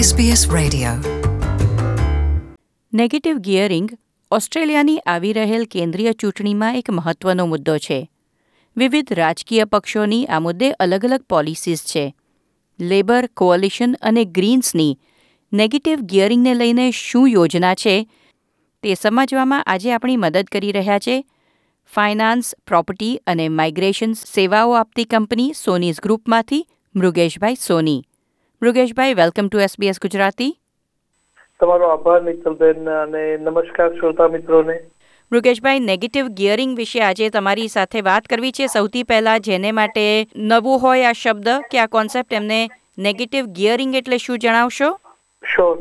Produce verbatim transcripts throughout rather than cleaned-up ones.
S B S radio. Negative gearing ઓસ્ટ્રેલિયાની આવી રહેલ કેન્દ્રીય ચૂંટણીમાં એક મહત્વનો મુદ્દો છે. વિવિધ રાજકીય પક્ષોની આ મુદ્દે અલગ અલગ પોલિસીઝ છે. લેબર, કોઅલિશન અને ગ્રીન્સની નેગેટિવ ગિયરિંગને લઈને શું યોજના છે તે સમજવામાં આજે આપણી મદદ કરી રહ્યા છે ફાઇનાન્સ, પ્રોપર્ટી અને માઇગ્રેશન સેવાઓ આપતી કંપની સોનીઝ ગ્રુપમાંથી મૃગેશભાઈ સોની. મૃગેશભાઈ, વેલકમ ટુ એસબીએસ ગુજરાતી. તમારો આભાર નિતલબેન, અને નમસ્કાર શ્રોતા મિત્રોને. મૃગેશભાઈ, નેગેટિવ ગિયરિંગ વિશે આજે તમારી સાથે વાત કરવી છે. સૌથી પહેલા જેને માટે નવું હોય આ શબ્દ કે આ કોન્સેપ્ટ, એમને નેગેટિવ ગિયરિંગ એટલે શું જણાવશો? શ્યોર.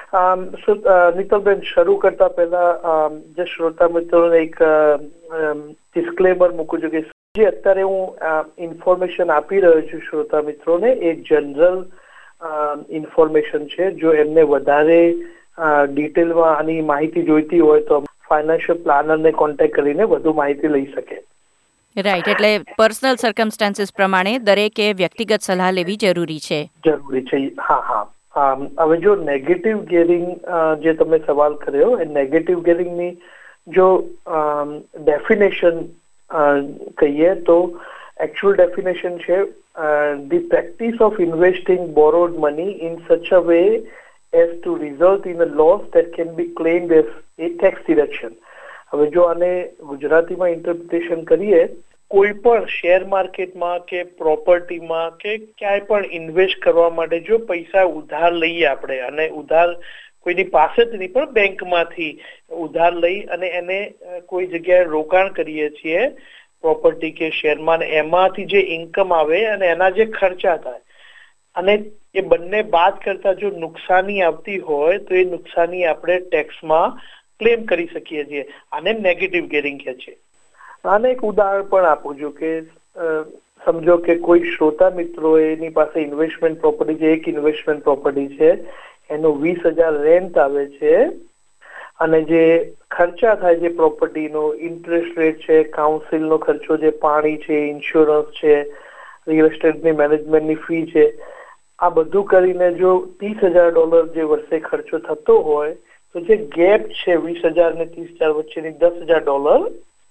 નિતલબેન, શરૂ કરતા પહેલા જે શ્રોતા મિત્રોને એક ડિસ્ક્લેમર મૂકું છું કે જે અત્યારે હું ઇન્ફોર્મેશન આપી રહ્યો છું શ્રોતા મિત્રોને એ જનરલ ઇન્ફોર્મેશન છે. જો એમને વધારે ડિટેલમાં આની માહિતી જોઈતી હોય તો ફાઇનાન્શિયલ પ્લાનરને કોન્ટેક્ટ કરીને વધુ માહિતી લઈ શકે. રાઈટ, એટલે પર્સનલ સર્કમસ્ટાન્સીસ પ્રમાણે દરેકે વ્યક્તિગત સલાહ લેવી જરૂરી છે. જરૂરી છે, હા હા. હવે જો નેગેટિવ ગિયરિંગ જે તમે સવાલ કર્યો, એ નેગેટિવ ગિયરિંગની જો ડેફિનેશન કહીએ તો actual definition છે uh, the practice of investing borrowed money in such a way as to result in a loss that can be claimed as a tax deduction. હવે જો આને ગુજરાતીમાં ઇન્ટરપ્રિટેશન કરીએ, કોઈ પણ શેર માર્કેટમાં કે પ્રોપર્ટીમાં કે ક્યાંય પણ ઇન્વેસ્ટ કરવા માટે જો પૈસા ઉધાર લઈએ આપણે, અને ઉધાર કોઈની પાસેથી નહીં પણ બેંકમાંથી ઉધાર લઈ અને એને કોઈ જગ્યાએ રોકાણ કરીએ છીએ પ્રોપર્ટી કે શેરમાં, એમાંથી જે ઇન્કમ આવે અને એના જે ખર્ચા થાય, અને એ બંને બાદ કરતા જો નુકસાની આવતી હોય તો એ નુકસાની આપણે ટેક્સમાં ક્લેમ કરી શકીએ છીએ. આને નેગેટિવ ગિયરિંગ કહે છે. આને એક ઉદાહરણ પણ આપું છું કે સમજો કે કોઈ શ્રોતા મિત્રો એની પાસે ઇન્વેસ્ટમેન્ટ પ્રોપર્ટી છે, એક ઇન્વેસ્ટમેન્ટ પ્રોપર્ટી છે, એનો વીસ હજાર રેન્ટ આવે છે, અને જે ખર્ચા થાય છે પ્રોપર્ટીનો, ઇન્ટરેસ્ટ રેટ છે, કાઉન્સિલનો ખર્ચો છે, પાણી છે, ઇન્સ્યોરન્સ છે, રિયલ એસ્ટેટની મેનેજમેન્ટની ફી છે, આ બધું કરીને જો ત્રીસ હજાર ડોલર જે વર્ષે ખર્ચો થતો હોય તો જે ગેપ છે વીસ હજાર ને ત્રીસ હજાર વચ્ચેની દસ હજાર ડોલર,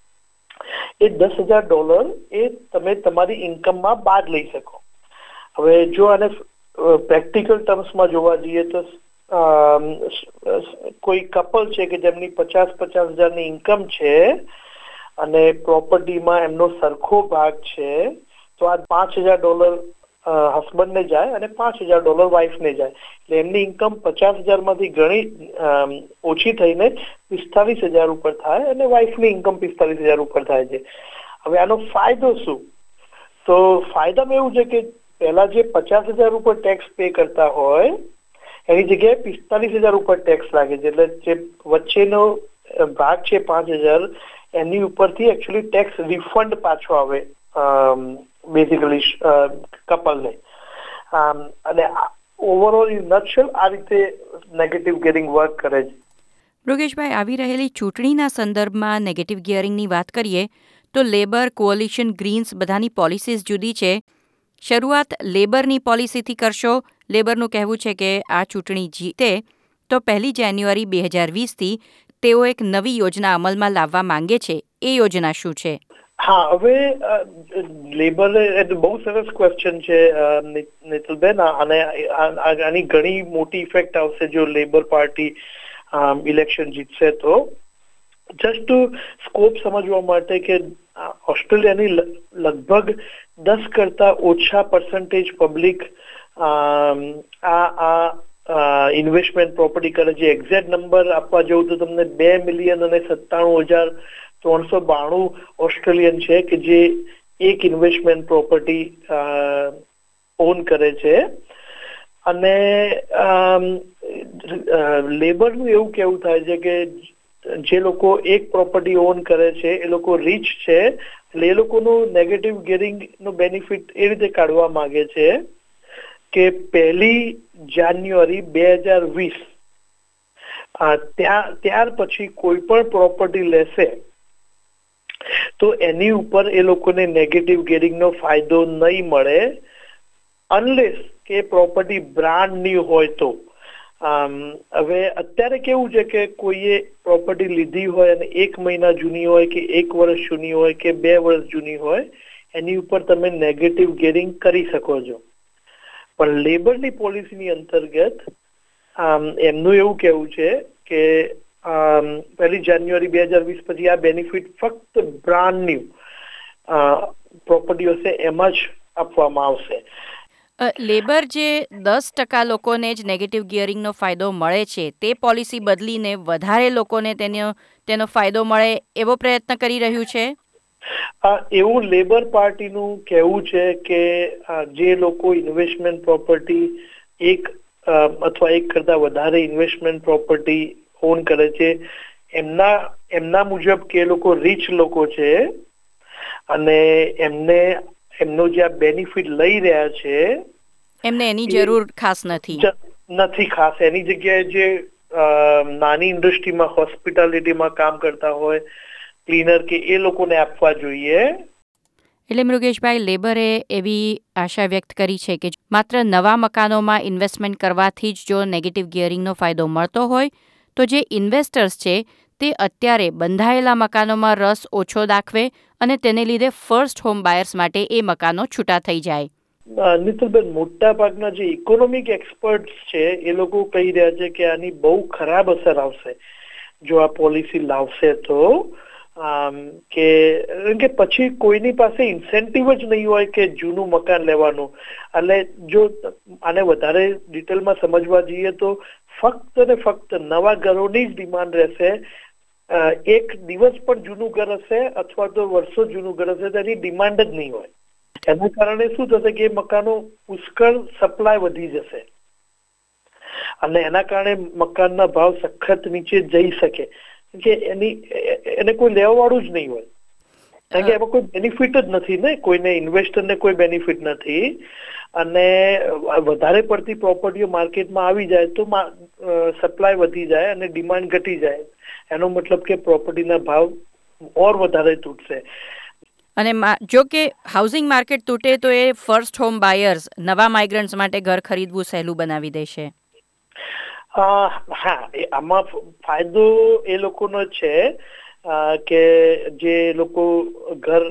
એ દસ હજાર ડોલર એ તમે તમારી ઇન્કમમાં બાદ લઈ શકો. હવે જો આને પ્રેક્ટિકલ ટર્મ્સમાં જોવા જઈએ તો કોઈ કપલ છે કે જેમની પચાસ પચાસ હજારની ઇન્કમ છે અને પ્રોપર્ટીમાં એમનો સરખો ભાગ છે, તો આ પાંચ હજાર ડોલર હસબન્ડને જાય અને પાંચ હજાર ડોલર વાઇફને જાય, એટલે એમની ઇન્કમ પચાસ હજારમાંથી ઘણી ઓછી થઈને પિસ્તાલીસ હજાર ઉપર થાય અને વાઇફની ઇન્કમ પિસ્તાલીસ હજાર ઉપર થાય છે. હવે આનો ફાયદો શું? તો ફાયદામાં એવું છે કે પહેલા જે પચાસ હજાર ઉપર ટેક્સ પે કરતા હોય એની જગ્યાએ પિસ્તાલીસ હજાર ઉપર ટેક્સ લાગે છે, એટલે જે વચ્ચેનો ભાગ છે પાંચ હજાર, એની ઉપરથી એકચ્યુઅલી ટેક્સ રિફંડ પાછો આવે બેઝિકલી કપલને. અને ઓવરઓલ ઇન નટશેલ આ રીતે નેગેટિવ ગિયરિંગ વર્ક કરે છે. મૃગેશભાઈ, આવી રહેલી ચૂંટણીના સંદર્ભમાં નેગેટિવ ગિયરિંગની વાત કરીએ તો લેબર, કોઅલિશન, ગ્રીન્સ બધાની પોલિસીઝ જુદી છે. શરૂઆત લેબરની પોલિસીથી કરશો. લેબરનું કહેવું છે કે આ ચૂંટણી જીતે તો પહેલી જાન્યુઆરી બે હજાર વીસથી તેઓ એક નવી યોજના અમલમાં લાવવા માંગે છે. એ યોજના શું છે? હા, હવે લેબર બહુ સરસ ક્વેશ્ચન છે નિતલબેન, અને આની ઘણી મોટી ઇફેક્ટ આવશે જો લેબર પાર્ટી ઇલેક્શન જીતશે તો. જસ્ટ સ્કોપ સમજવા માટે કે ઓસ્ટ્રેલિયાની લગભગ દસ કરતા ઓછા પર્સન્ટેજ પબ્લિક આ આ ઇન્વેસ્ટમેન્ટ પ્રોપર્ટી કરે છે. એક્ઝેક્ટ નંબર આપવા જવું તો તમને બે મિલિયન અને સત્તાણું હજાર ત્રણસો બાણું ઓસ્ટ્રેલિયન છે કે જે એક ઇન્વેસ્ટમેન્ટ પ્રોપર્ટી ઓન કરે છે. અને લેબરનું એવું કેવું થાય છે કે જે લોકો એક પ્રોપર્ટી ઓન કરે છે એ લોકો રીચ છે, એટલે એ લોકોનું નેગેટિવ ગિયરિંગનો બેનિફિટ એ રીતે કાઢવા માંગે છે કે પહેલી જાન્યુઆરી બે હજાર વીસ ત્યાં ત્યાર પછી કોઈ પણ પ્રોપર્ટી લેશે તો એની ઉપર એ લોકોને નેગેટિવ ગિયરિંગનો ફાયદો નહીં મળે અનલેસ કે પ્રોપર્ટી બ્રાન્ડ ન્યુ હોય તો. હવે અત્યારે કેવું છે કે કોઈએ પ્રોપર્ટી લીધી હોય અને એક મહિના જૂની હોય કે એક વર્ષ જૂની હોય કે બે વર્ષ જૂની હોય એની ઉપર તમે નેગેટિવ ગિયરિંગ કરી શકો છો. પણ લેબરની પોલિસીની અંતર્ગત એમનું એવું કહેવું છે કે પહેલી જાન્યુઆરી બે હજાર વીસ પછી આ બેનિફિટ ફક્ત બ્રાન્ડ ન્યુ પ્રોપર્ટીઓ છે એમાં જ આપવામાં આવશે. લેબર જે દસ ટકા લોકોને જ નેગેટિવ ગિયરિંગનો ફાયદો મળે છે તે પોલિસી બદલીને વધારે લોકોને તેનો તેનો ફાયદો મળે એવો પ્રયત્ન કરી રહ્યું છે. એવું લેબર પાર્ટીનું કહેવું છે કે જે લોકો ઇન્વેસ્ટમેન્ટ પ્રોપર્ટી એક અથવા એક કરતા વધારે ઇન્વેસ્ટમેન્ટ પ્રોપર્ટી ઓન કરે છે એમના એમના મુજબ કે લોકો રીચ લોકો છે અને એમને એમનો જે આ બેનિફિટ લઈ રહ્યા છે એમને એની જરૂર ખાસ નથી નથી ખાસ એની જગ્યાએ જે નાની ઇન્ડસ્ટ્રીમાં હોસ્પિટાલિટીમાં કામ કરતા હોય ક્લીનર કે એ લોકોને આપવા જોઈએ. એટલે મૃગેશભાઈ, લેબરે એવી આશા વ્યક્ત કરી છે કે માત્ર નવા મકાનોમાં ઇન્વેસ્ટમેન્ટ કરવાથી જ જો નેગેટિવ ગિયરિંગનો ફાયદો મળતો હોય તો જે ઇન્વેસ્ટર્સ છે તે અત્યારે બંધાયેલા મકાનોમાં રસ ઓછો દાખવે અને તેને લીધે ફર્સ્ટ હોમ બાયર્સ માટે એ મકાનો છૂટા થઈ જાય. નીતિલબેન, મોટા ભાગના જે ઇકોનોમિક એક્સપર્ટ્સ છે એ લોકો કહી રહ્યા છે કે આની બહુ ખરાબ અસર આવશે જો આ પોલિસી લાવશે તો. કે કે પછી કોઈની પાસે ઇન્સેન્ટિવ જ નહીં હોય કે જૂનું મકાન લેવાનું. એટલે જો આને વધારે ડિટેલમાં સમજવા જઈએ તો ફક્ત ને ફક્ત નવા ઘરોની જ ડિમાન્ડ રહેશે. એક દિવસ પણ જૂનું ઘર હશે અથવા તો વર્ષો જૂનું ઘર હશે તેની ડિમાન્ડ જ નહીં હોય. એના કારણે શું થશે કે મકાનો પુષ્કળ સપ્લાય વધી જશે અને એના કારણે મકાનના ભાવ સખત નીચે જઈ શકે કે એની એને કોઈ લેવા વાળું જ નહીં હોય કારણ કે એમાં કોઈ બેનિફિટ જ નથી ને, કોઈને ઇન્વેસ્ટરને કોઈ બેનિફિટ નથી. અને વધારે પડતી પ્રોપર્ટીઓ માર્કેટમાં આવી જાય તો સપ્લાય વધી જાય અને ડિમાન્ડ ઘટી જાય. એનો મતલબ કે પ્રોપર્ટીના ભાવ ઓર વધારે તૂટશે. અને જો કે હાઉસિંગ માર્કેટ તૂટે તો એ ફર્સ્ટ હોમ બાયર્સ નવા માઇગ્રન્ટ્સ માટે ઘર ખરીદવું સહેલું બનાવી દેશે. હા, આમાં ફાયદો એ લોકોનો છે કે જે લોકો ઘર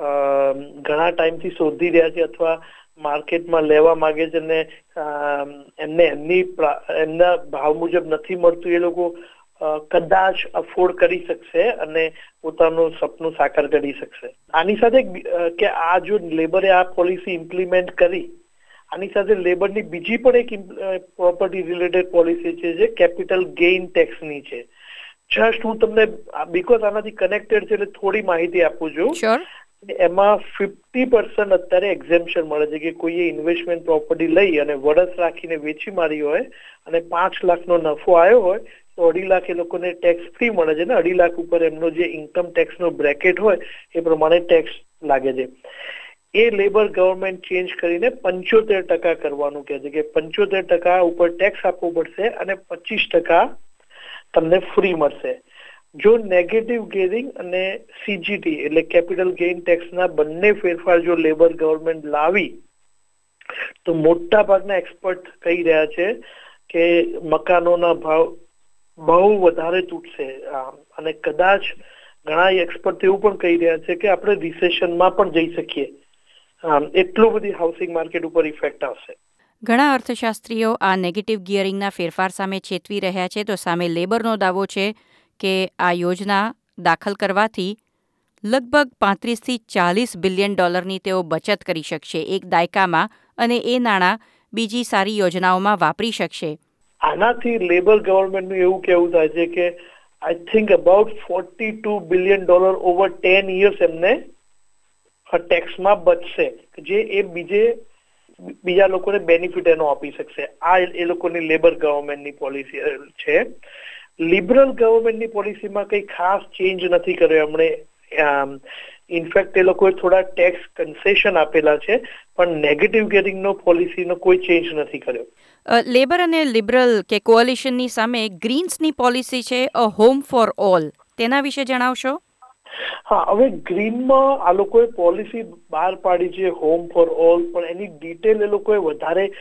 ઘણા ટાઈમથી શોધી રહ્યા છે અથવા માર્કેટમાં લેવા માંગે છે અને એમને એમની એમના ભાવ મુજબ નથી મળતું, એ લોકો કદાચ અફોર્ડ કરી શકશે અને પોતાનું સપનું સાકાર કરી શકશે. આની સાથે કે આ જો લેબરે આ પોલિસી ઇમ્પ્લિમેન્ટ કરી, આની સાથે લેબરની બીજી પણ એક પ્રોપર્ટી રિલેટેડ પોલિસી છે જે કેપિટલ ગેઇન ટેક્સની છે. જસ્ટ હું તમને બીકોઝ આનાથી કનેક્ટેડ છે એટલે થોડી માહિતી આપું છું. એમાં ફિફ્ટી પર્સન્ટ અત્યારે એક્ઝેમ્પશન મળે છે કે કોઈએ ઇન્વેસ્ટમેન્ટ પ્રોપર્ટી લઈ અને વરસ રાખીને વેચી મારી હોય અને પાંચ લાખનો નફો આવ્યો હોય તો અઢી લાખ એ લોકોને ટેક્સ ફ્રી મળે છે ને અઢી લાખ ઉપર એમનો જે ઇન્કમ ટેક્સનો બ્રેકેટ હોય એ પ્રમાણે ટેક્સ લાગે છે. એ લેબર ગવર્મેન્ટ ચેન્જ કરીને પંચોતેર ટકા કરવાનું કહે છે કે પંચોતેર ટકા ઉપર ટેક્સ આપવો પડશે અને પચીસ ટકા તમને ફ્રી મળશે. જો નેગેટિવ ગિયરિંગ અને સીજીટી એટલે કેપિટલ ગેઇન ટેક્સના બંને ફેરફાર જો લેબર ગવર્મેન્ટ લાવી તો મોટા ભાગના એક્સપર્ટ કહી રહ્યા છે કે મકાનોના ભાવ બહુ વધારે તૂટશે અને કદાચ ઘણા એક્સપર્ટ એવું પણ કહી રહ્યા છે કે આપણે રિસેશનમાં પણ જઈ શકીએ. એટલું બધી હાઉસિંગ માર્કેટ ઉપર ઇફેક્ટ આવશે. ઘણા અર્થશાસ્ત્રીઓ આ નેગેટિવ ગિયરિંગના ફેરફાર સામે ચેતવી રહ્યા છે તો સામે લેબરનો દાવો છે કે આ યોજના દાખલ કરવાથી લગભગ પાંત્રીસથી ચાલીસ બિલિયન ડોલરની તેઓ બચત કરી શકશે એક દાયકામાં અને એ નાણાં બીજી સારી યોજનાઓમાં વાપરી શકશે. આનાથી લેબર ગવર્મેન્ટનું એવું કહેવું થાય છે કે I think about forty two billion dollar over ten years એમને ટેક્સમાં બચશે જે એ બીજે બીજા લોકોને બેનિફિટ એનો આપી શકશે. આ એ લોકોની લેબર ગવર્મેન્ટની પોલિસી છે. લિબરલ ગવર્મેન્ટની પોલિસીમાં કંઈ ખાસ ચેન્જ નથી કર્યો એમણે. ઇનફેક્ટ એ લોકોએ થોડા ટેક્સ કન્સેશન આપેલા છે પણ નેગેટિવ ગિયરિંગનો પોલિસીનો કોઈ ચેન્જ નથી કર્યો. લેબર અને લિબરલ કે કોઅલિશનની સામે ગ્રીન્સની પોલિસી છે અ હોમ ફોર ઓલ, તેના વિશે જણાવશો? હા, હવે ગ્રીનમાં આ લોકોએ પોલિસી બહાર પાડી છે હોમ ફોર ઓલ, પણ એની ડિટેલ એ લોકોએ વધારે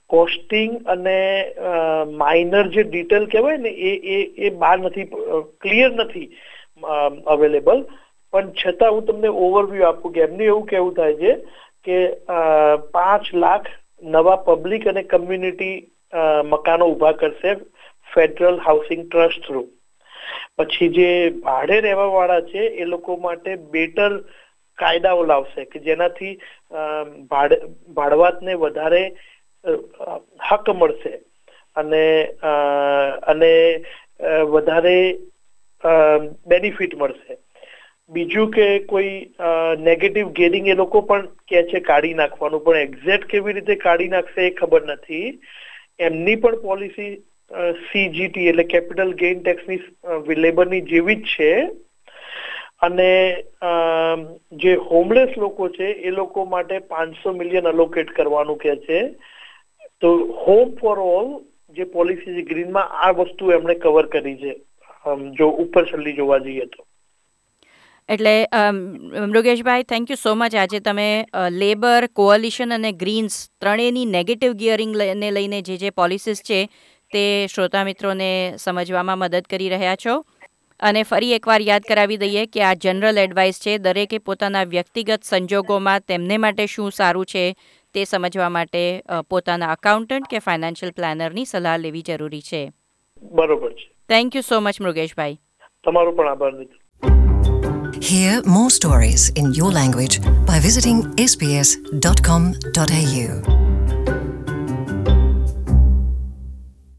કોસ્ટિંગ અને માઇનર જે ડિટેલ કહેવાય ને એ એ એ બહાર નથી, ક્લિયર નથી અવેલેબલ. પણ છતાં હું તમને ઓવરવ્યૂ આપું કે એમનું એવું કહેવું થાય છે કે પાંચ લાખ નવા પબ્લિક અને કમ્યુનિટી મકાનો ઊભા કરશે ફેડરલ હાઉસિંગ ટ્રસ્ટ થ્રુ. પછી જે ભાડે રહેવા વાળા છે એ લોકો માટે બેટર કાયદાઓ લાવશે કે જેનાથી ભાડે ભાડવાતને વધારે હક મળશે અને અને વધારે બેનિફિટ મળશે. બીજું કે કોઈ નેગેટિવ ગેરિંગ એ લોકો પણ કહે છે કાઢી નાખવાનું, પણ એક્ઝેક્ટ કેવી રીતે કાઢી નાખશે એ ખબર નથી. એમની પણ પોલિસી સીજીટી એટલે કેપિટલ ગેઇન ટેક્સની લેબરની જેવી જ છે. અને જે હોમલેસ લોકો છે એ લોકો માટે પાંચસો મિલિયન અલોકેટ કરવાનું કહે છે. તો હોમ ફોર ઓલ જે પોલિસી છે ગ્રીનમાં આ વસ્તુ એમણે કવર કરી છે જો ઉપર છલ્લી જોવા જઈએ તો. એટલે મૃગેશભાઈ, થેન્ક યુ સો મચ. આજે તમે લેબર, કોઅલિશન અને ગ્રીન્સ ત્રણેયની નેગેટિવ ગિયરિંગને લઈને જે જે પોલિસીસ છે તે શ્રોતા મિત્રોને સમજવામાં મદદ કરી રહ્યા છો. અને ફરી એકવાર યાદ કરાવી દઈએ કે આ જનરલ એડવાઇસ છે. દરેકે પોતાના વ્યક્તિગત સંજોગોમાં તેમને માટે શું સારું છે તે સમજવા માટે પોતાના અકાઉન્ટન્ટ કે ફાઇનાન્શિયલ પ્લાનરની સલાહ લેવી જરૂરી છે. બરોબર છે. થેન્ક યુ સો મચ મૃગેશભાઈ. તમારો પણ આભાર મિત્રો. Hear more stories in your language by visiting s b s dot com dot a u.